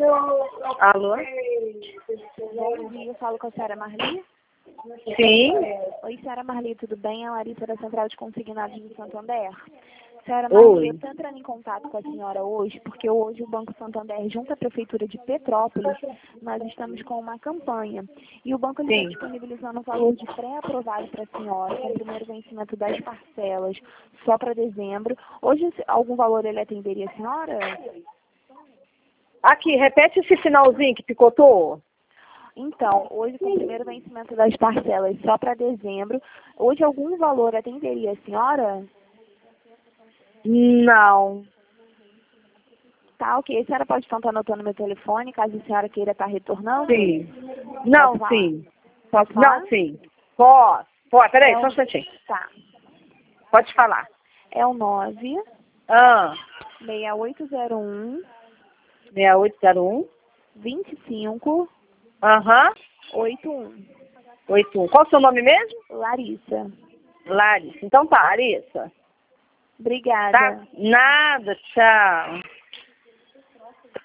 Alô? Bom dia, eu falo com a senhora Marli. Sim. Oi, senhora Marli, tudo bem? É a Larissa da Central de Consignados de Santander. Senhora Marli, Oi. eu estou entrando em contato com a senhora hoje, porque hoje o Banco Santander, junto à Prefeitura de Petrópolis, nós estamos com uma campanha. E o banco está disponibilizando um valor de pré-aprovado para a senhora, com o primeiro vencimento das parcelas, só para dezembro. Hoje, algum valor ele atenderia a senhora? Aqui, repete esse finalzinho que picotou. Então, hoje com o primeiro vencimento das parcelas só para dezembro, hoje algum valor atenderia a senhora? Não. Tá, ok. A senhora pode então estar anotando meu telefone, caso a senhora queira estar retornando? Sim. Não, Posso sim. Posso falar? Não, sim. Pode. Pode, peraí, só um instantinho. Tá. Pode falar. É o 9 Ah, 6801 6801. 25 Aham. 81. 81. Qual o seu nome mesmo? Larissa. Larissa. Então tá, Larissa. Obrigada. Tá? Nada, tchau.